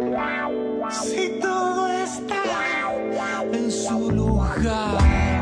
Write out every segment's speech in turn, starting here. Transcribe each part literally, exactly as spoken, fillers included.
Si todo está en su lugar.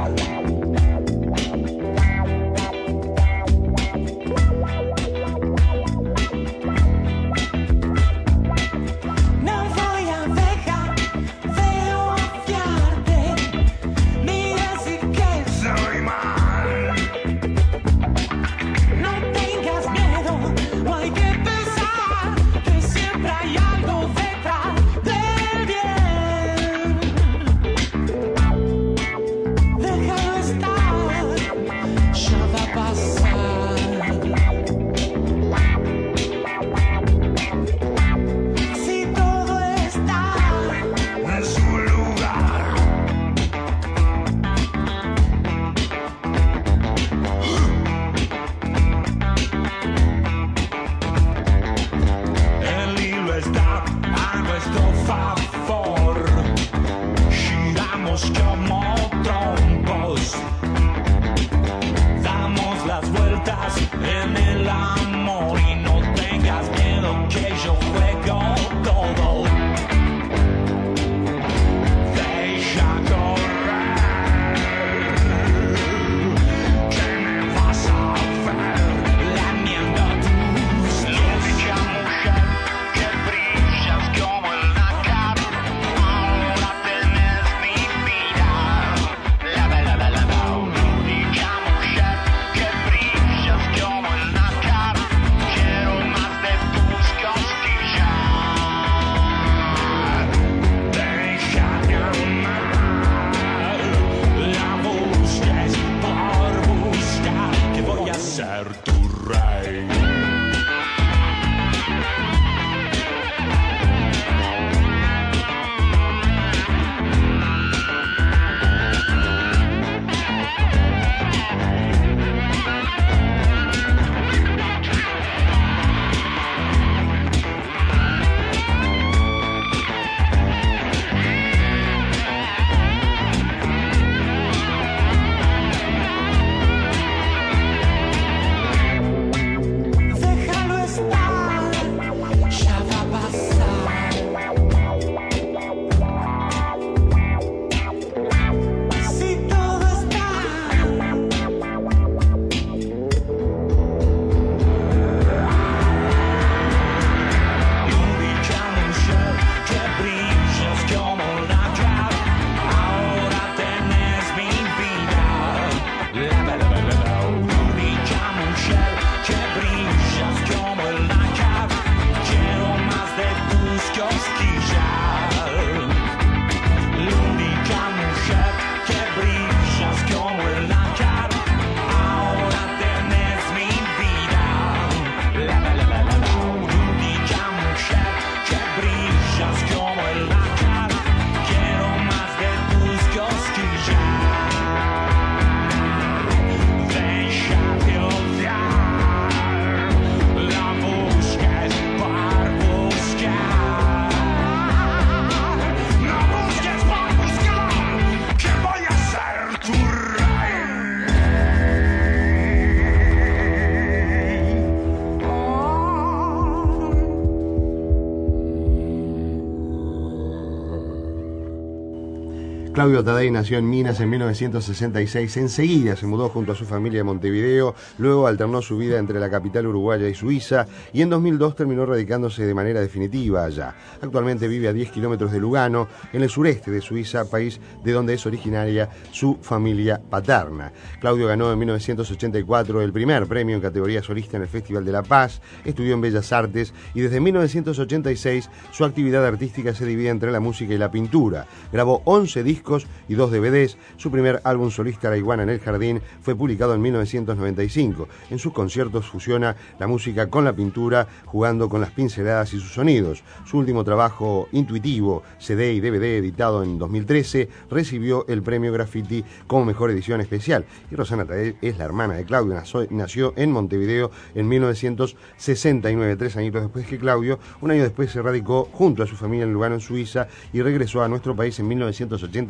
Claudio Tadei nació en Minas en mil novecientos sesenta y seis. Enseguida se mudó junto a su familia a Montevideo, luego alternó su vida entre la capital uruguaya y Suiza, y en dos mil dos terminó radicándose de manera definitiva allá. Actualmente vive a diez kilómetros de Lugano, en el sureste de Suiza, país de donde es originaria su familia paterna. Claudio ganó en mil novecientos ochenta y cuatro el primer premio en categoría solista en el Festival de La Paz, estudió en Bellas Artes y desde mil novecientos ochenta y seis su actividad artística se divide entre la música y la pintura. Grabó once discos y dos D V Ds. Su primer álbum solista, La Iguana en el Jardín, fue publicado en mil novecientos noventa y cinco. En sus conciertos fusiona la música con la pintura, jugando con las pinceladas y sus sonidos. Su último trabajo, Intuitivo, C D y D V D, editado en dos mil trece, recibió el premio Graffiti como mejor edición especial. Y Rosana Tadei es la hermana de Claudio, nació en Montevideo en mil novecientos sesenta y nueve, tres añitos después que Claudio. Un año después se radicó junto a su familia en Lugano, en Suiza, y regresó a nuestro país en mil novecientos ochenta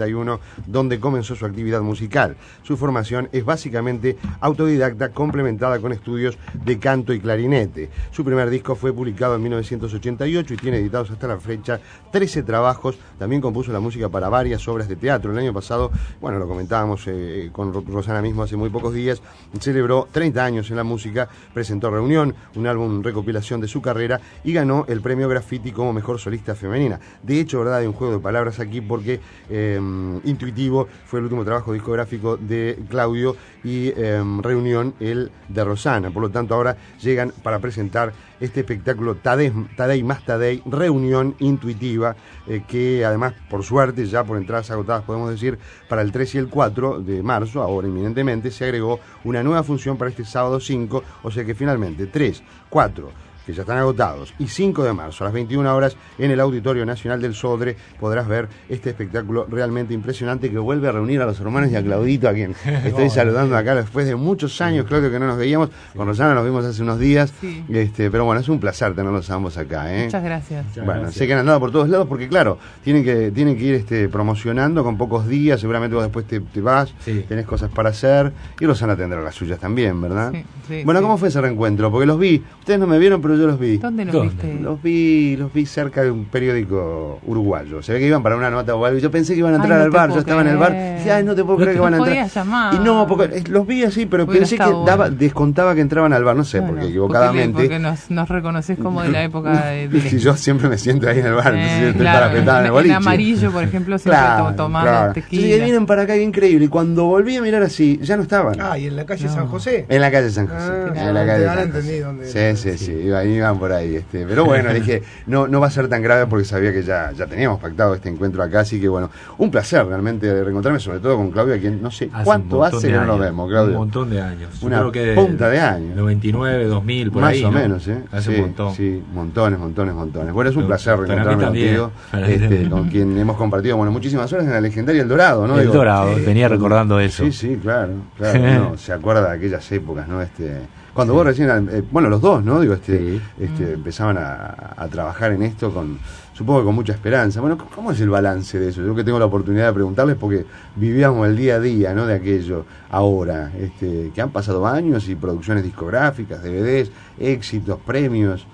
sesenta y uno, donde comenzó su actividad musical. Su formación es básicamente autodidacta, complementada con estudios de canto y clarinete. Su primer disco fue publicado en mil novecientos ochenta y ocho y tiene editados hasta la fecha trece trabajos. También compuso la música para varias obras de teatro. El año pasado, bueno, lo comentábamos eh, con Rosana mismo hace muy pocos días, celebró treinta años en la música, presentó Reunión, un álbum recopilación de su carrera, y ganó el premio Graffiti como mejor solista femenina. De hecho, verdad, hay un juego de palabras aquí porque eh, Intuitivo fue el último trabajo discográfico de Claudio y eh, Reunión el de Rosana. Por lo tanto, ahora llegan para presentar este espectáculo Tadei, Tadei más Tadei, Reunión Intuitiva, eh, que además, por suerte, ya por entradas agotadas, podemos decir, para el tres y el cuatro de marzo, ahora inminentemente, se agregó una nueva función para este sábado cinco, o sea que finalmente tres, cuatro, que ya están agotados, y cinco de marzo a las veintiuna horas en el Auditorio Nacional del Sodre podrás ver este espectáculo realmente impresionante que vuelve a reunir a los hermanos y a Claudito, a quien estoy saludando acá después de muchos años, Claudio, que no nos veíamos. Con Rosana nos vimos hace unos días, sí. este, pero bueno, es un placer tenerlos ambos acá, ¿eh? Muchas gracias. Bueno, gracias. Sé que han andado por todos lados porque claro, tienen que, tienen que ir este, promocionando con pocos días, seguramente vos después te, te vas, sí. tenés cosas para hacer, y Rosana tendrá las suyas también, ¿verdad? Sí, sí, bueno, ¿cómo sí. fue ese reencuentro? Porque los vi, ustedes no me vieron, pero yo los vi. ¿Dónde los viste? Los vi, los vi cerca de un periódico uruguayo. Se ve que iban para una nota o algo. Yo pensé que iban a entrar ay, no al bar, yo creer. estaba en el bar. Y dije, ay, no te puedo no creer que van a entrar. Llamar. Y no, porque los vi así, pero Hubiera pensé que bueno. daba, descontaba que entraban al bar, no sé, bueno, porque equivocadamente. Porque, porque nos, nos reconoces como de la época de. de... Si yo siempre me siento ahí en el bar, eh, entonces estoy claro, parapetado en el boliche. En amarillo, por ejemplo, siempre claro, tomando claro. tequila. Sí, vienen para acá, increíble. Y cuando volví a mirar así, ya no estaban. Ah, y en la calle no. San José. En la calle San José. Ah, en la calle San José. Dónde sí, sí, sí, sí, iban, iban por ahí. Este, pero bueno, dije, no, no va a ser tan grave porque sabía que ya, ya teníamos pactado este encuentro acá, así que bueno, un placer realmente de reencontrarme, sobre todo con Claudio, a quien no sé hace cuánto hace que no nos vemos, Claudio. Un montón de años. Una creo que punta de años. noventa y nueve, dos mil, por más ahí, o ¿no? menos, ¿eh? Hace sí, un montón. Sí, montones, montones, montones. Bueno, es un Pero, placer reencontrarme contigo, para este, con quien hemos compartido, bueno, muchísimas horas en la legendaria El Dorado, ¿no? El Digo, Dorado, sí, venía recordando eso. Sí, sí, claro, claro. Uno se acuerda de aquellas épocas, ¿no? Este... Cuando sí. vos recién, eh, bueno, los dos, ¿no? Digo, este, sí. este, mm. empezaban a, a trabajar en esto con, supongo que con mucha esperanza. Bueno, ¿cómo es el balance de eso? Yo que tengo la oportunidad de preguntarles porque vivíamos el día a día, ¿no? De aquello ahora, este, que han pasado años y producciones discográficas, D V Ds, éxitos, premios,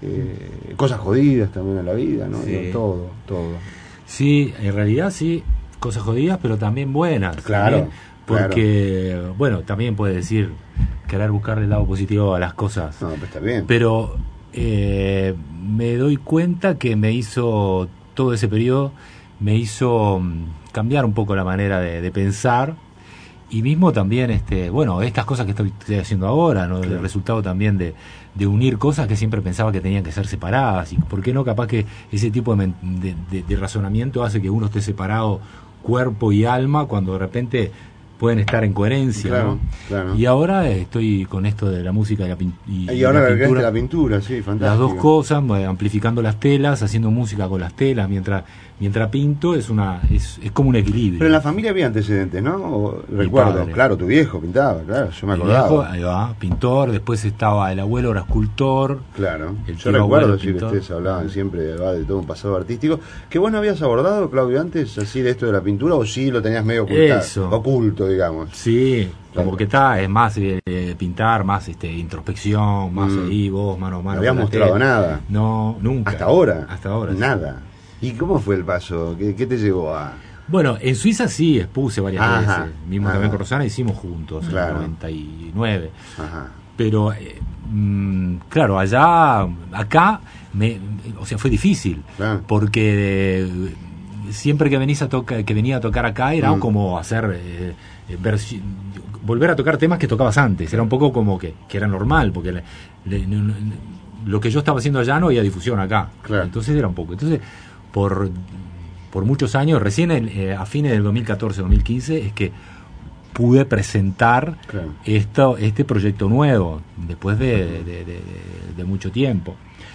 eh, cosas jodidas también en la vida, ¿no? Sí. Digo, todo, todo. Sí, en realidad sí, cosas jodidas, pero también buenas. Claro. También, porque, claro. bueno, también puede decir querer buscarle el lado positivo a las cosas. No, pues está bien. Pero eh, me doy cuenta que me hizo, todo ese periodo, me hizo cambiar un poco la manera de, de pensar, y mismo también, este bueno, estas cosas que estoy, estoy haciendo ahora, ¿no? Claro. El resultado también de, de unir cosas que siempre pensaba que tenían que ser separadas, y por qué no, capaz que ese tipo de, de, de, de razonamiento hace que uno esté separado cuerpo y alma, cuando de repente pueden estar en coherencia, claro, ¿no? Claro. Y ahora estoy con esto de la música y la, pin y, y ahora la pintura, la pintura, sí, fantástico. Las dos cosas, amplificando las telas, haciendo música con las telas, mientras mientras pinto, es una es, es como un equilibrio. Pero en la familia había antecedentes, ¿no? O, recuerdo, padre. Claro, tu viejo pintaba, claro, yo me Mi acordaba. viejo, ahí va, pintor, después estaba el abuelo, era escultor. Claro, el yo recuerdo si pintor. Ustedes hablaban siempre de, de todo un pasado artístico. ¿Que vos no habías abordado, Claudio, antes así de esto de la pintura, o sí lo tenías medio ocultado, Eso. oculto, digamos? Sí, claro. Como que está, es más eh, pintar, más este introspección, más mm. ahí vos, mano a mano. ¿No habías mostrado tela. nada? No, nunca. ¿Hasta ahora? Hasta ahora. Nada. Sí. ¿Y cómo fue el paso? ¿Qué, qué te llevó a...? Bueno, en Suiza sí expuse varias Ajá, veces. Mismo ajá. también con Rosana hicimos juntos, Claro. en el noventa y nueve. Ajá. Pero, eh, mm, claro, allá, acá, me, o sea, fue difícil. Claro. Porque eh, siempre que, venís a toca, que venía a tocar acá era Mm. como hacer... Eh, versi- volver a tocar temas que tocabas antes. Era un poco como que, que era normal, porque le, le, no, no, lo que yo estaba haciendo allá no había difusión acá. Claro. Entonces era un poco. Entonces, por, por muchos años, recién en, eh, a fines del dos mil catorce dos mil quince, es que pude presentar Claro. esto, este proyecto nuevo, después de, de, de, de, de mucho tiempo.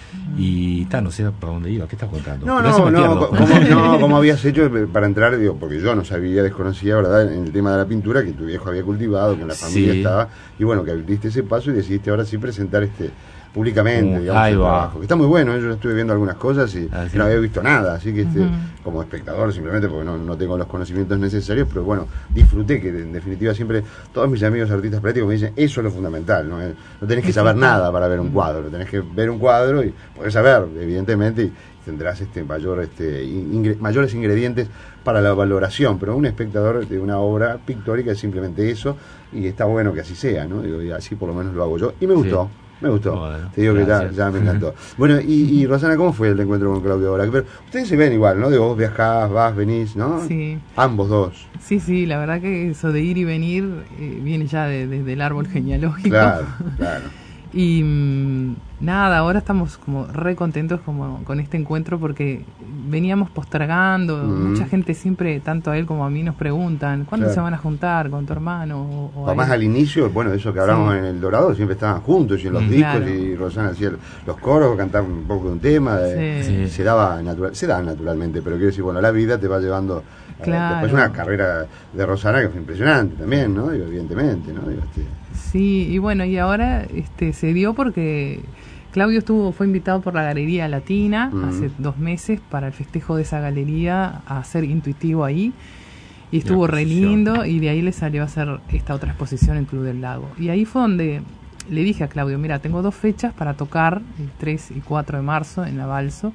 Y ta, no sé para dónde iba, ¿qué estás contando? No, Por eso no, me no, pierdo. ¿cómo, no, ¿cómo habías hecho para entrar? Digo, porque yo no sabía, desconocía, ¿verdad? En el tema de la pintura, que tu viejo había cultivado, que en la familia Sí. estaba, y bueno, que abriste ese paso y decidiste ahora sí presentar este públicamente, Uh, digamos, ahí el va. trabajo. Que está muy bueno, ¿eh? Yo estuve viendo algunas cosas y Ah, sí. no había visto nada, así que este, Ujú. como espectador simplemente porque no, no tengo los conocimientos necesarios, pero bueno, disfruté que en definitiva siempre todos mis amigos artistas plásticos me dicen eso es lo fundamental, no, Eh, no tenés que saber nada para ver un cuadro, tenés que ver un cuadro y poder saber, evidentemente, y tendrás este mayor este ingre- mayores ingredientes para la valoración, pero un espectador de una obra pictórica es simplemente eso y está bueno que así sea, ¿no? Digo, y así por lo menos lo hago yo y me gustó. Sí. Me gustó, Bueno, te digo que ya, gracias. ya me encantó. Bueno, y, y Rosana, ¿cómo fue el encuentro con Claudio ahora? Pero ustedes se ven igual, ¿no? De vos viajás, vas, venís, ¿no? Sí. Ambos dos. Sí, sí, la verdad que eso de ir y venir eh, viene ya de- desde el árbol genealógico. Claro, claro. Y mm, nada, ahora estamos como re contentos como con este encuentro porque veníamos postergando, Mm. mucha gente siempre, tanto a él como a mí, nos preguntan, ¿cuándo Claro. se van a juntar con tu hermano? O, o Además a él? al inicio, bueno, eso que hablamos Sí. en El Dorado, siempre estaban juntos y en los Mm. discos Claro. y Rosana hacía el- los coros, cantaba un poco de un tema, de- Sí. Sí. se daba natural, se da naturalmente, pero quiero decir, bueno, la vida te va llevando eh, Claro. después una carrera de Rosana que fue impresionante también, ¿no? Digo, evidentemente, ¿no? Digo, este, Sí, y bueno, y ahora este se dio porque Claudio estuvo fue invitado por la Galería Latina Mm. hace dos meses para el festejo de esa galería a hacer Intuitivo ahí. Y estuvo Una re exposición. lindo y de ahí le salió a hacer esta otra exposición en Club del Lago. Y ahí fue donde le dije a Claudio, mira, tengo dos fechas para tocar, el tres y cuatro de marzo en la Balso.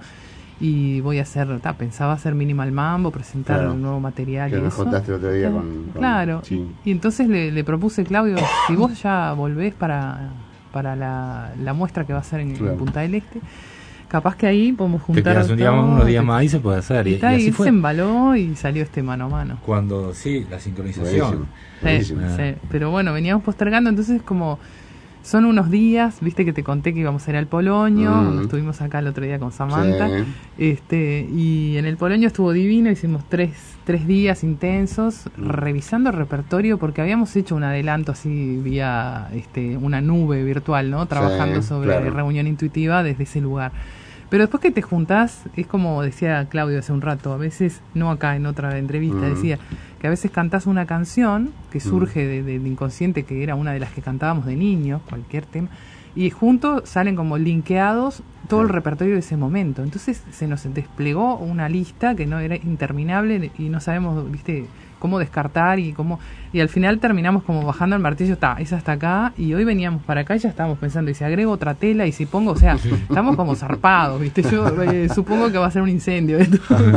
Y voy a hacer, ta, pensaba hacer Minimal Mambo, presentar Claro. un nuevo material que y nos eso. contaste el otro día Claro, con, con- claro. sí. Y entonces le, le propuse, Claudio, si vos ya volvés para, para la, la muestra que va a ser en, en Claro. Punta del Este, capaz que ahí podemos Te juntar quedas un día, todo, unos días te- más y se puede hacer. Y, y, y ta, y así él fue. se embaló y salió este mano a mano. Cuando, sí, la sincronización. Buenísimo, Sí, buenísimo. Ah. sí. Pero bueno, veníamos postergando, entonces como son unos días, viste que te conté que íbamos a ir al Polonio, Mm. estuvimos acá el otro día con Samantha, Sí. este y en el Polonio estuvo divino, hicimos tres, tres días intensos revisando el repertorio porque habíamos hecho un adelanto así vía este una nube virtual, ¿no? Trabajando Sí, sobre claro. reunión intuitiva desde ese lugar. Pero después que te juntás, es como decía Claudio hace un rato, a veces, no acá en otra entrevista, Mm. decía que a veces cantás una canción que Mm. surge de- de- del inconsciente, que era una de las que cantábamos de niños, cualquier tema, y juntos salen como linkeados todo el Claro. repertorio de ese momento. Entonces se nos desplegó una lista que no era interminable y no sabemos, viste, cómo descartar y cómo y al final terminamos como bajando el martillo, está, es hasta acá, y hoy veníamos para acá y ya estábamos pensando, y si agrego otra tela y si pongo, o sea, estamos como zarpados, viste, yo eh, supongo que va a ser un incendio esto.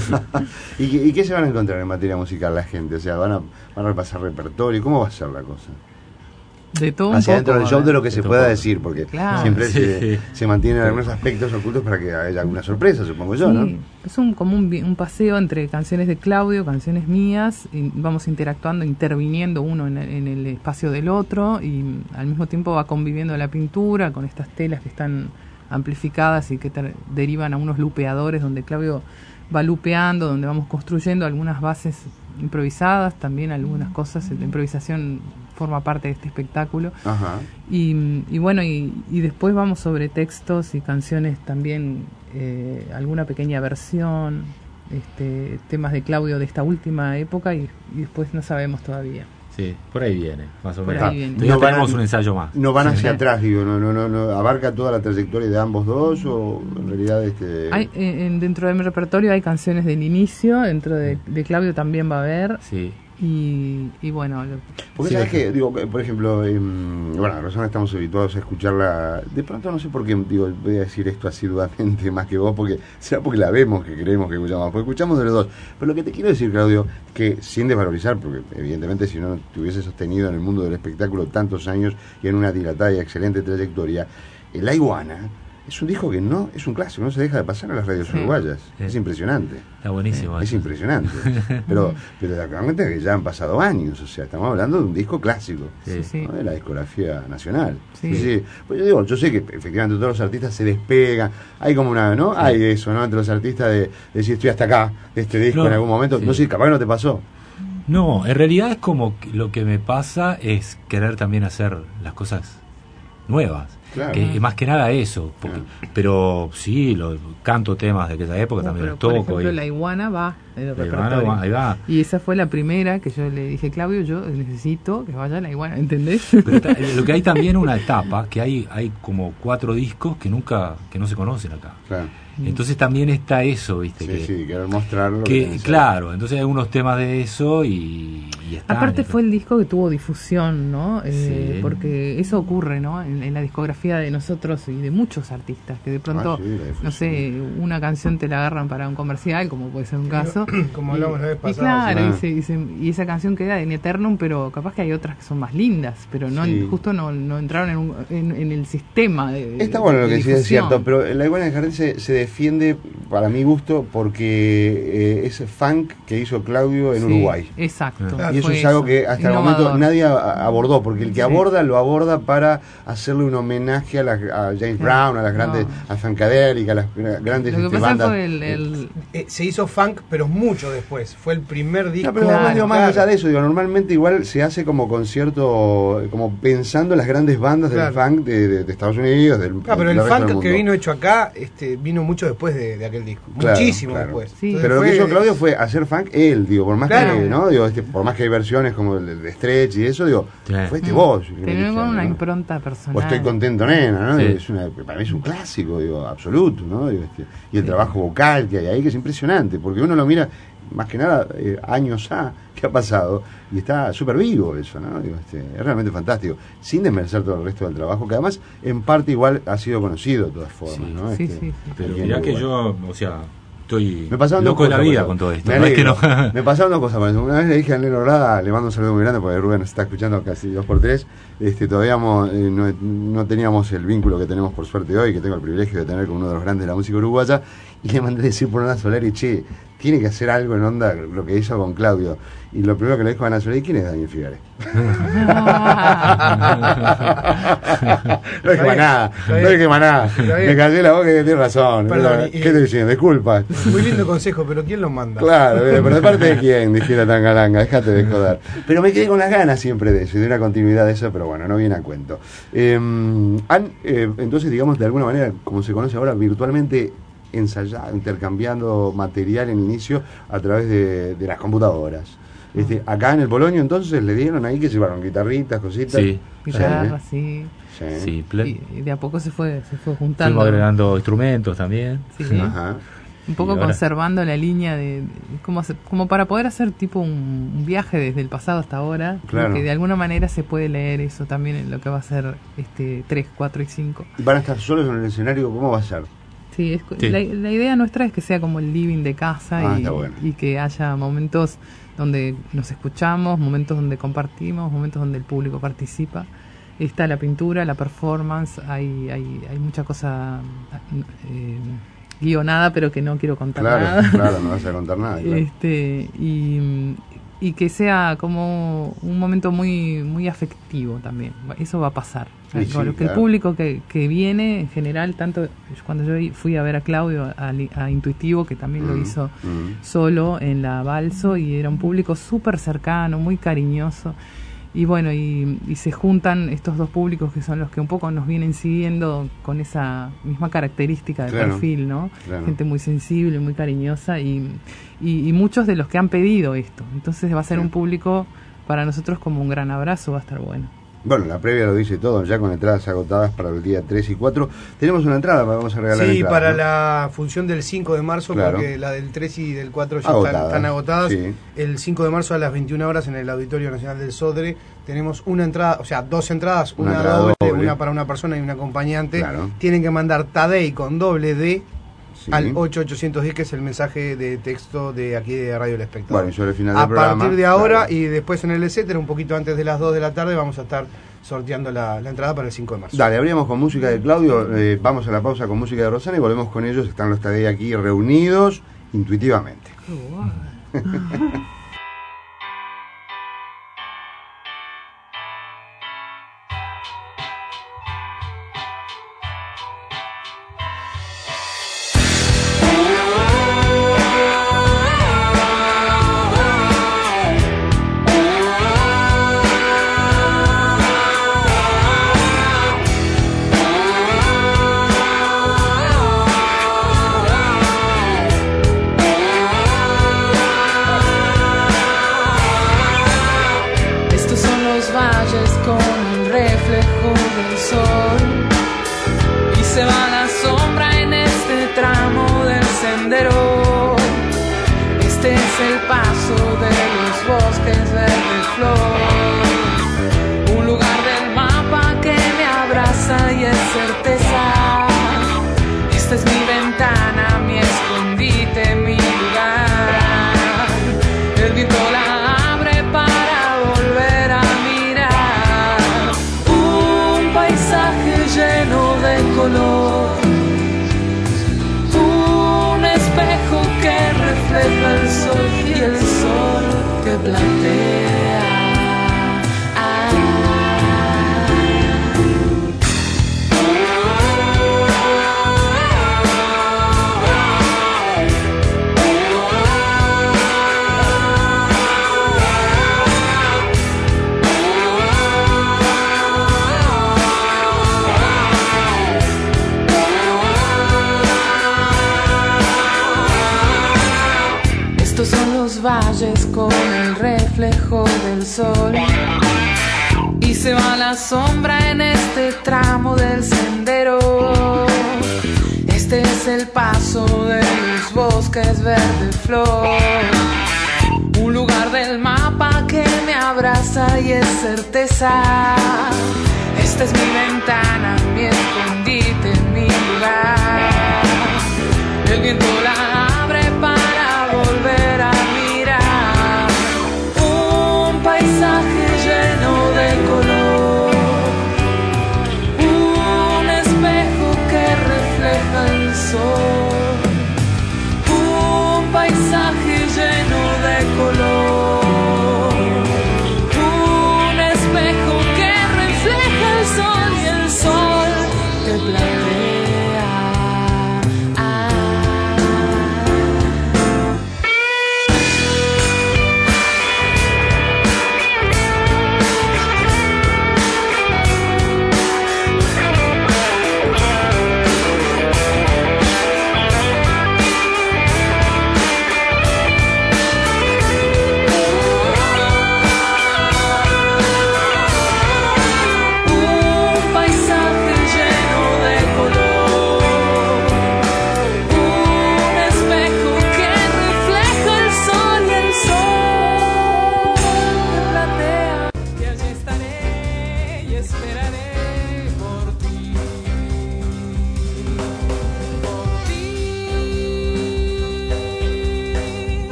¿Y, qué, ¿Y qué se van a encontrar en materia musical la gente? O sea, ¿van a, van a repasar repertorio? ¿Cómo va a ser la cosa? De todo un Hacia poco, dentro del show de lo que de se todo pueda poco. decir, porque Claro. siempre Sí. se, se mantienen algunos aspectos ocultos para que haya alguna sorpresa, supongo yo, ¿no? Sí, es un, como un, vi- un paseo entre canciones de Claudio, canciones mías, y vamos interactuando, interviniendo uno en el, en el espacio del otro, y mm, al mismo tiempo va conviviendo la pintura con estas telas que están amplificadas y que ter- derivan a unos lupeadores donde Claudio va lupeando, donde vamos construyendo algunas bases improvisadas, también algunas cosas, la improvisación forma parte de este espectáculo. Ajá. Y, y bueno, y, y después vamos sobre textos y canciones también, eh, alguna pequeña versión, este, temas de Claudio de esta última época y, y después no sabemos todavía. Sí, por ahí viene, más o Por menos. ahí viene. Todavía No van a- tenemos un ensayo más. No van hacia Sí. atrás, digo, no, no, no, no, abarca toda la trayectoria de ambos dos o en realidad este Hay, eh, en- dentro de mi repertorio hay canciones del inicio, dentro de, de Claudio también va a haber, Sí. y, y bueno, lo- porque sí, sabes que, digo, por ejemplo, em, bueno, Rosana estamos habituados a escucharla, de pronto no sé por qué, digo, voy a decir esto asiduamente más que vos, porque será porque la vemos que creemos que escuchamos, porque escuchamos de los dos, pero lo que te quiero decir, Claudio, que sin desvalorizar, porque evidentemente si no te hubiese sostenido en el mundo del espectáculo tantos años y en una dilatada y excelente trayectoria, eh, La Iguana es un disco que no, es un clásico, no se deja de pasar a las radios Sí. uruguayas, Sí. es impresionante. Está buenísimo. Es eso. impresionante. Pero, pero te das cuenta que ya han pasado años, o sea, estamos hablando de un disco clásico. sí, sí. ¿No? De la discografía nacional. Sí. Pues yo digo, yo sé que efectivamente todos los artistas se despegan, hay como una, ¿no? Hay eso, ¿no? Entre los artistas de, de decir estoy hasta acá, de este disco No, en algún momento, sí. no sé, capaz que no te pasó. No, en realidad es como que lo que me pasa es querer también hacer las cosas nuevas. Claro. Que, que más que nada eso, porque, Claro. pero sí, lo, canto temas de aquella época, No, también pero, los por toco. ejemplo, y- La Iguana va en el La Iguana, repertorio. ahí va. Y esa fue la primera que yo le dije, Claudio, yo necesito que vaya La Iguana, ¿entendés? Pero ta- lo que hay también una etapa, que hay hay como cuatro discos que nunca, que no se conocen acá. Claro. Entonces también está eso, ¿viste? Sí, que, sí, querer mostrarlo. que, claro, entonces hay algunos temas de eso y, y están. Aparte fue el disco que tuvo difusión, ¿no? Eh, Sí. Porque eso ocurre, ¿no? En, en la discografía de nosotros y de muchos artistas, que de pronto, Ah, sí, la difusión. no sé, una canción te la agarran para un comercial, como puede ser un caso. Como y, hablamos la vez y pasada, claro, sí. y, se- y se- y esa canción queda en eternum, pero capaz que hay otras que son más lindas, pero no Sí. justo no, no entraron en, un- en, en el sistema de Está bueno lo de que decís, es difusión. cierto, pero La Iguana del Jardín se, se defiende, para mi gusto, porque eh, es funk que hizo Claudio en Sí, Uruguay. Exacto. Y eso fue es algo que hasta el Innovador. momento nadie a- abordó, porque el que Sí. aborda lo aborda para hacerle un homenaje a, las- a James Claro. Brown, a las grandes, No. a Funkadelic, a las grandes Lo que este, pasa bandas. fue el, el- Eh, se hizo funk, pero mucho después. Fue el primer disco. No, pero Claro, además, digo, más claro. allá de eso, digo, normalmente igual se hace como concierto, como pensando en las grandes bandas del Claro. funk de, de- de Estados Unidos, del, Ah, pero del el resto del funk mundo. que vino hecho acá este, vino mucho después de, de aquel disco. Claro, Muchísimo claro. después. Sí. Entonces Pero lo fue- que hizo Claudio fue hacer funk él, digo, por más Claro. que, ¿no? Digo, este, por más que hay versiones como el de- de Stretch y eso, digo, Sí. fue este vos. tener ¿no? una impronta personal. O estoy contento, nena, ¿no? Sí. Es una, para mí es un clásico, digo, absoluto, ¿no? Digo, este, y el trabajo vocal que hay ahí, que es impresionante, porque uno lo mira, más que nada, eh, años A, que ha pasado, y está súper vivo eso, ¿no? Digo, este, es realmente fantástico, sin desmerecer todo el resto del trabajo, que además, en parte igual ha sido conocido de todas formas, Sí. ¿no? Sí, Este, sí, sí. Pero aquí en mirá que Uruguay. yo, o sea, estoy Me pasaron loco dos de la cosas vida por con todo eso. esto. Me No es que alegro. no. Me pasaron dos cosas. Una vez le dije a Neno Rada, le mando un saludo muy grande porque Rubén nos está escuchando casi dos por tres. Este, todavía mo- eh, no, no teníamos el vínculo que tenemos por suerte hoy, que tengo el privilegio de tener con uno de los grandes de la música uruguaya. Y le mandé decir por Ana Solari, che, tiene que hacer algo en onda lo que hizo con Claudio. Y lo primero que le dijo a Ana Solari, ¿quién es Daniel Figare? No dije más nada, no dije más nada. Me callé la boca y tiene razón. Perdón, y- ¿Qué te estoy diciendo? Disculpa. Muy lindo consejo, pero ¿quién lo manda? Claro, eh, pero de parte de quién, dijera Tangalanga, déjate de joder. Pero me quedé con las ganas siempre de eso, y de una continuidad de eso, pero bueno, no viene a cuento. Eh, han, eh, entonces, digamos, de alguna manera, como se conoce ahora, virtualmente ensayado, intercambiando material en inicio a través de, de las computadoras. Este, acá en el Polonio, entonces, le dieron ahí que se llevaron guitarritas, cositas. Sí. Guitarra, sí. Sí. Sí, ple- Y, y de a poco se fue, se fue juntando. fuimos agregando instrumentos también. Sí. Ajá. Un poco Y ahora- conservando la línea de, de- como, hacer- como para poder hacer tipo un, un viaje desde el pasado hasta ahora, Claro. que de alguna manera se puede leer eso también en lo que va a ser este tres, cuatro y cinco. ¿Van a estar solos en el escenario? ¿Cómo va a ser? Sí, es, Sí. La, la idea nuestra es que sea como el living de casa Ah, y, está bueno. y que haya momentos donde nos escuchamos, momentos donde compartimos, momentos donde el público participa. Está la pintura, la performance, hay, hay, hay mucha cosa eh, guionada, pero que no quiero contar Claro, nada. claro, no vas a contar nada. Claro. Este, y, y que sea como un momento muy muy afectivo también. Eso va a pasar. Sí, sí, Con lo que claro. el público que, que viene en general, tanto cuando yo fui a ver a Claudio, a, a Intuitivo, que también lo Mm, hizo mm. solo en la Balso, y era un público súper cercano, muy cariñoso. Y bueno, y, y se juntan estos dos públicos que son los que un poco nos vienen siguiendo con esa misma característica de Claro, perfil, ¿no? claro. Gente muy sensible, muy cariñosa y, y, y muchos de los que han pedido esto. Entonces va a ser Sí. un público para nosotros como un gran abrazo, va a estar bueno. Bueno, la previa lo dice todo, ya con entradas agotadas para el día tres y cuatro. Tenemos una entrada, vamos a regalar Sí, entradas, para ¿no? la función del cinco de marzo, Claro. porque la del tres y del cuatro ya Agotadas, están, están agotadas. sí. El cinco de marzo a las veintiuna horas en el Auditorio Nacional del Sodre tenemos una entrada, o sea, dos entradas, Una una, entrada doble, doble. una para una persona y un acompañante. Claro. Tienen que mandar Tadei con doble D Sí. al ocho ocho cero cero, que es el mensaje de texto de aquí de Radio El Espectador. Bueno, y sobre el final a del programa, partir de ahora claro. y después en el etcétera, un poquito antes de las dos de la tarde, vamos a estar sorteando la, la entrada para el cinco de marzo. Dale, abrimos con música de Claudio, eh, vamos a la pausa con música de Rosana y volvemos con ellos. Están los Tadei aquí reunidos intuitivamente. Oh flor. Un lugar del mapa que me abraza y es certeza. Esta es mi ventana, mi escondite, mi lugar. El viento la abre para volver a mirar. Un paisaje lleno de color. Un espejo que refleja el sol y el sol que plantea. Estos son los valles con el reflejo del sol. Y se va la sombra en este tramo del sendero. Este es el paso de los bosques verde flor. Un lugar del mapa que me abraza y es certeza. Esta es mi ventana, mi escondite, mi lugar. El viento la abre para volver a mirar. Un paisaje lleno de color. Un espejo que refleja el sol. Un paisaje lleno de color. Un espejo que refleja el sol y el sol que plantea.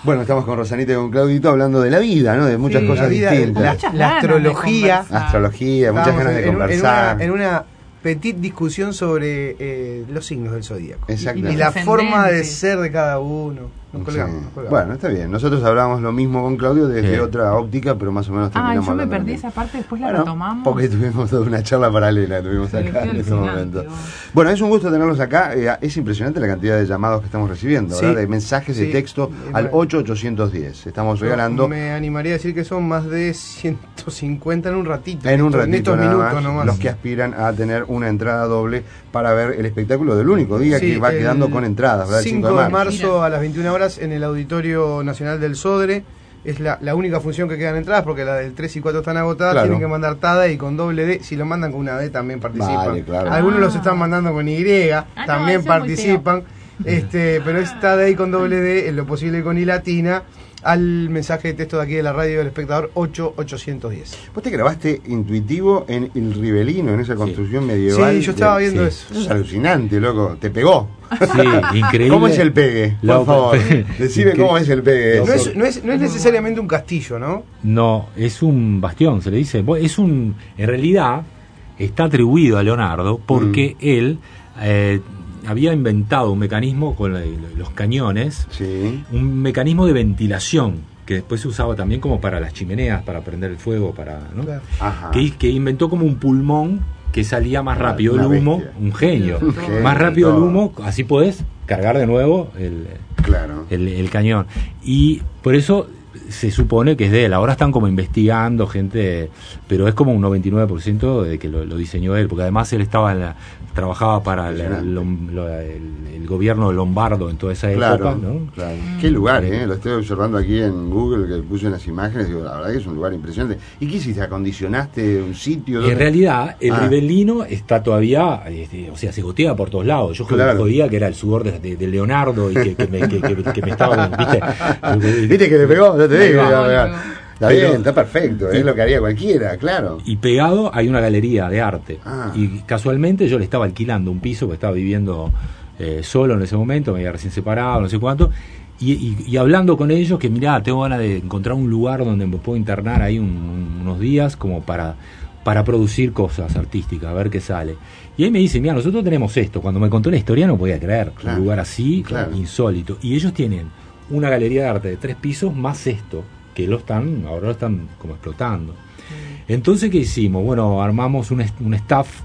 Bueno, estamos con Rosanita y con Claudito hablando de la vida, ¿no? De muchas Sí, cosas la vida, distintas. la, Muchas la ganas de astrología. conversar. Astrología, muchas Estábamos ganas de en- en, conversar. una, en una petit discusión sobre eh, los signos del zodíaco. Exacto. Y Y la los forma de ascendentes. ser de cada uno. Nos Sí. colgamos, nos colgamos. Bueno, está bien. Nosotros hablamos lo mismo con Claudio desde Sí. otra óptica, pero más o menos Ah, terminamos yo me hablando perdí lo esa mismo. parte, después la Bueno, retomamos. porque tuvimos toda una charla paralela, tuvimos Sí, acá qué en este alucinante, momento. vos. Bueno, es un gusto tenerlos acá. Eh, es impresionante la cantidad de llamados que estamos recibiendo, Sí. ¿verdad? De mensajes de Sí. texto Y al bueno. ocho ocho uno cero. Estamos regalando Me animaría a decir que son más de ciento cincuenta en un ratito. en un estos- ratito estos nada minutos más, nomás. los que aspiran a tener una entrada doble para ver el espectáculo del único día Sí, que va el quedando con entradas, ¿verdad? El cinco de marzo a las veintiuna horas en el Auditorio Nacional del Sodre. Es la, la única función que quedan entradas porque la del tres y cuatro están agotadas. Claro. Tienen que mandar TADA y con doble D. Si lo mandan con una D también participan. Vale, claro. Algunos Ah. los están mandando con Y, no, también eso es muy participan. Este, pero es TADA y con doble D, en lo posible con I latina, al mensaje de texto de aquí de la radio del espectador ocho ocho uno cero. Vos te grabaste intuitivo en el Ribelino, en esa construcción medieval. Sí, yo estaba de- viendo sí. eso. Eso es alucinante, loco. Te pegó. Sí, increíble. ¿Cómo es el pegue? Por Lo- favor, decime Incre- cómo es el pegue. No Eso. es, no es, no es necesariamente un castillo, ¿no? No, es un bastión, se le dice. Bo- Es un, en realidad está atribuido a Leonardo porque él eh, había inventado un mecanismo con la- los cañones, Sí. un mecanismo de ventilación que después se usaba también como para las chimeneas, para prender el fuego, para, ¿no? Claro. Ajá. que, que inventó como un pulmón que salía más Una- rápido una el humo, bestia. un genio, Un genio, más rápido el todo. humo, así podés cargar de nuevo el, Claro. el, el cañón. Y por eso se supone que es de él. Ahora están como investigando gente, pero es como un noventa y nueve por ciento de que lo, lo diseñó él, porque además él estaba en la, trabajaba para la- Impresionante. lo- lo- el, el gobierno lombardo en toda esa Claro, época, ¿no? claro. Qué lugar, ¿eh? Lo estoy observando aquí en Google, que puse unas imágenes, digo, la verdad que es un lugar impresionante. ¿Y qué hiciste? ¿Acondicionaste un sitio? En ¿Dónde? realidad, el Ah. Ribelino está todavía, este, o sea, se gotea por todos lados. Yo Claro. jodía que era el sudor de, de- de Leonardo y que, que me, que- que- que me estaba, ¿viste? ¿Viste que le pegó? Yo te Ahí digo. va. que le iba a pegar. Le pegó. Está Pero- bien, está perfecto, es lo que haría cualquiera, claro. Y pegado hay una galería de arte. Ah. Y casualmente yo le estaba alquilando un piso, porque estaba viviendo eh, solo en ese momento, me había recién separado, no sé cuánto. Y, y- y hablando con ellos, que mirá, tengo ganas de encontrar un lugar donde me puedo internar ahí un- un- unos días, como para, para producir cosas artísticas, a ver qué sale. Y ahí me dicen, mira, nosotros tenemos esto. Cuando me contó la historia no podía creer, Claro, un lugar así, claro. insólito. Y ellos tienen una galería de arte de tres pisos más esto, que lo están, ahora lo están como explotando. Entonces, ¿qué hicimos? Bueno, armamos un, est- un staff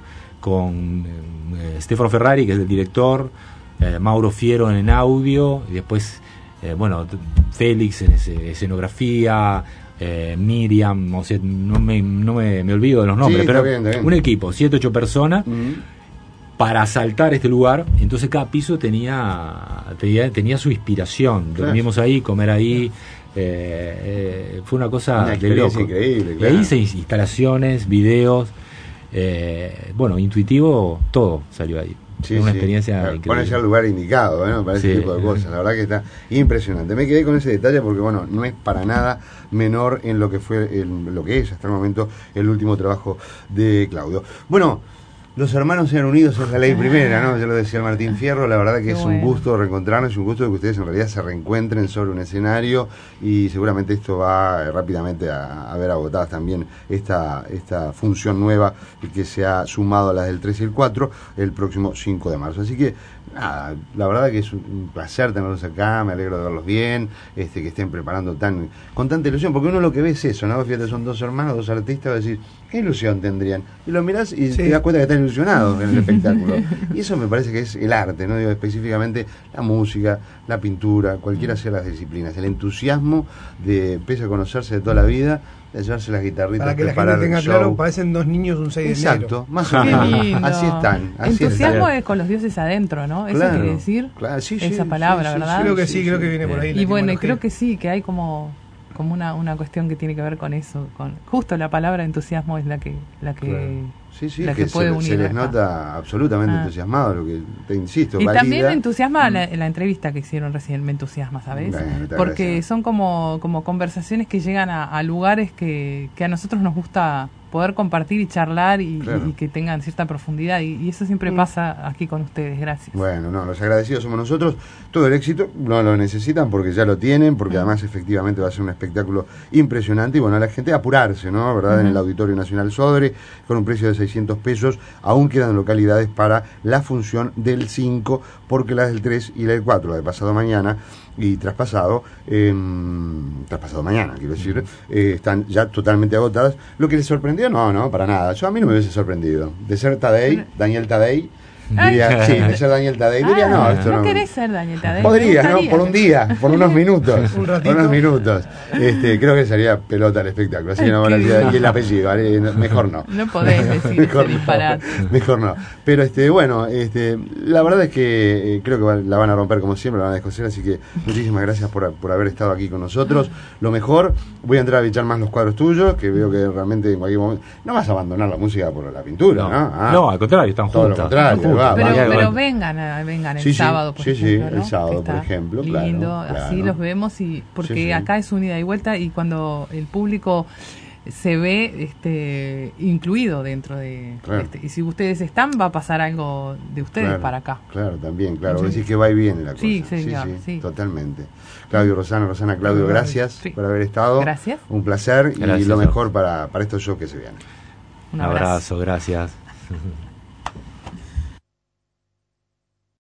con eh, Stefano Ferrari, que es el director, eh, Mauro Fiero en audio, y después, eh, bueno, t- Félix en ese- escenografía, eh, Miriam, o sea, no me, no me, me olvido de los nombres, Sí, está pero bien, está bien. un equipo, siete, ocho personas, Mm. para asaltar este lugar. Entonces cada piso tenía tenía, tenía su inspiración. Claro. Dormimos ahí, comer ahí. eh, eh, fue una cosa Una de experiencia loco. increíble, Y claro. ahí hice instalaciones, videos, eh, bueno, intuitivo, todo salió ahí. Sí, Fue una sí. experiencia Claro, increíble. ponerse al lugar indicado, ¿eh? Para ese Sí. tipo de cosas. La verdad que está impresionante. Me quedé con ese detalle porque, bueno, no es para nada menor en lo que fue, el- lo que es hasta el momento el último trabajo de Claudio. Bueno, los hermanos sean unidos es la ley primera, ¿no? Ya lo decía el Martín Fierro. La verdad que Qué es un bueno. gusto reencontrarnos, un gusto que ustedes en realidad se reencuentren sobre un escenario y seguramente esto va eh, rápidamente a, a ver agotadas también esta, esta función nueva que se ha sumado a las del tres y el cuatro el próximo cinco de marzo. Así que, nada, la verdad que es un- un placer tenerlos acá, me alegro de verlos bien, este que estén preparando tan con tanta ilusión, porque uno lo que ve es eso, ¿no? Fíjate, son dos hermanos, dos artistas, va a decir, ¿qué ilusión tendrían? Y lo mirás y Sí. te das cuenta que están ilusionados en el espectáculo. Y eso me parece que es el arte, ¿no? Digo, específicamente la música, la pintura, cualquiera sea las disciplinas, el entusiasmo de, pese a conocerse de toda la vida, de llevarse las guitarritas, Para que la preparar gente tenga el show. claro, parecen dos niños un seis de Exacto, enero. más o Qué menos. lindo. Así están. Así Entusiasmo están. es con los dioses adentro, ¿no? Eso Claro, quiere decir claro, sí, esa sí, palabra, sí, sí, ¿verdad? Creo que sí, creo que viene por ahí. la Y bueno, y etimología. creo que sí, que hay como como una, una cuestión que tiene que ver con eso, con justo la palabra entusiasmo es la que la que Claro. Sí, sí, la que, que puede se, unir se les acá. nota absolutamente Ah. entusiasmados, lo que te insisto, Y valida. también me entusiasma la, la entrevista que hicieron recién, me entusiasma, ¿sabes? Bueno, te Porque agradecemos. son como, como conversaciones que llegan a, a lugares que, que a nosotros nos gusta poder compartir y charlar y, Claro. y que tengan cierta profundidad. Y, y eso siempre Mm. pasa aquí con ustedes. Gracias. Bueno, no, los agradecidos somos nosotros. Todo el éxito no lo necesitan porque ya lo tienen, porque además efectivamente va a ser un espectáculo impresionante. Y bueno, a la gente apurarse, ¿no? ¿Verdad? En el Auditorio Nacional Sodre, con un precio de seiscientos pesos. Aún quedan localidades para la función del cinco, porque la del tres y la del cuatro, la de pasado mañana y traspasado, eh, traspasado mañana, quiero decir, eh, están ya totalmente agotadas. Lo que les sorprendió, no, no, para nada. Yo a mí no me hubiese sorprendido. De ser Tadei, Daniel Tadei, diría, sí, de ser Daniel Tadei, diría, Ah, no, esto no no. querés ser Daniel Tadei. Podría, Me ¿no? gustaría. Por un día, por unos minutos. Un ratito. Por unos minutos. Este, creo que sería pelota el espectáculo. Así que no, Ay, qué gracias. lindo. Y el apellido, ¿vale? Mejor no. No podés decir Mejor ese no, disparate. mejor no. Pero este, bueno, este, la verdad es que eh, creo que va- la van a romper como siempre, la van a descoser, así que muchísimas gracias por, por haber estado aquí con nosotros. Lo mejor, voy a entrar a bichar más los cuadros tuyos, que veo que realmente en cualquier momento. No vas a abandonar la música por la pintura, ¿no? No, Ah. no, al contrario, están Todo lo juntas. contrario, están juntas. va, Pero, va. pero vengan, a- vengan el Sí, sí, sábado, por sí, sí, ejemplo, el ¿no? sábado, Que por está ejemplo, lindo, claro, así claro. los vemos y porque Sí, sí. acá es un ida y vuelta y cuando el público se ve este incluido dentro de Claro. este, y si ustedes están va a pasar algo de ustedes Claro, para acá. Claro, también, claro. Sí. Vos decís que va y viene la cosa. Sí, señor, sí. Totalmente. Claudio, Rosana, Rosana, Claudio, gracias Sí. por haber estado. Gracias. Un placer y Gracias lo a mejor para, para estos shows que se vienen. Un Un abrazo. abrazo, gracias.